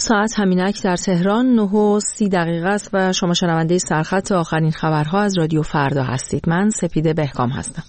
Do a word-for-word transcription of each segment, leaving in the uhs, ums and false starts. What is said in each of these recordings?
ساعت همینک در تهران نه و سی دقیقه است و شما شنونده سرخط آخرین خبرها از رادیو فردا هستید. من سپیده بهکام هستم.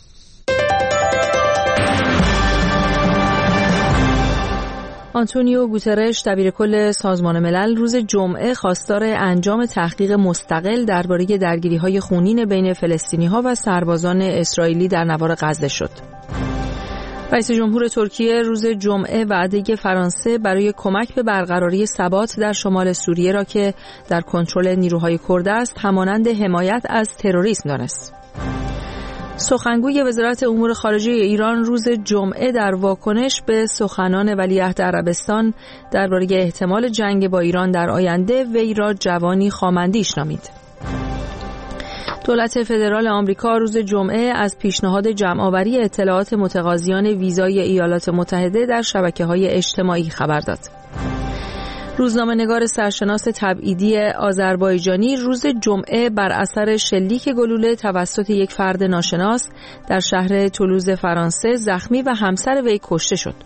آنتونیو گوترش دبیرکل سازمان ملل روز جمعه خواستار انجام تحقیق مستقل درباره درگیری‌های خونین بین فلسطینی‌ها و سربازان اسرائیلی در نوار غزه شد. رئیس جمهور ترکیه روز جمعه وعده فرانسه برای کمک به برقراری ثبات در شمال سوریه را که در کنترل نیروهای کرد است همانند حمایت از تروریسم دانست. سخنگوی وزارت امور خارجه ایران روز جمعه در واکنش به سخنان ولیعهد عربستان درباره احتمال جنگ با ایران در آینده وی را جوانی خامندیش نامید. دولت فدرال آمریکا روز جمعه از پیشنهاد جمع‌آوری اطلاعات متقاضیان ویزای ایالات متحده در شبکه‌های اجتماعی خبر داد. روزنامه‌نگار سرشناس تبعیدی آذربایجانی روز جمعه بر اثر شلیک گلوله توسط یک فرد ناشناس در شهر تولوز فرانسه زخمی و همسر وی کشته شد.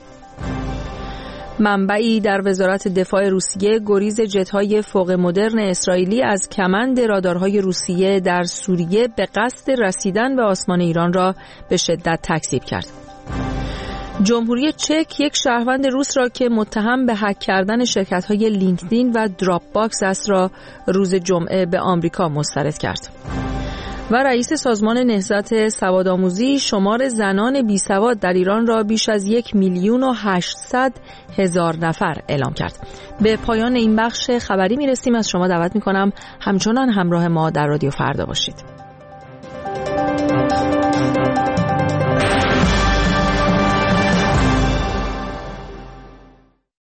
منبعی در وزارت دفاع روسیه گریز جت‌های فوق مدرن اسرائیلی از کمند رادارهای روسیه در سوریه به قصد رسیدن به آسمان ایران را به شدت تکذیب کرد. جمهوری چک یک شهروند روس را که متهم به هک کردن شرکت‌های لینکدین و دراپ باکس است را روز جمعه به آمریکا مسترد کرد. و رئیس سازمان نهضت سوادآموزی شمار زنان بیسواد در ایران را بیش از یک میلیون و هشتصد هزار نفر اعلام کرد. به پایان این بخش خبری میرسیم. از شما دعوت میکنم همچنان همراه ما در رادیو فردا باشید.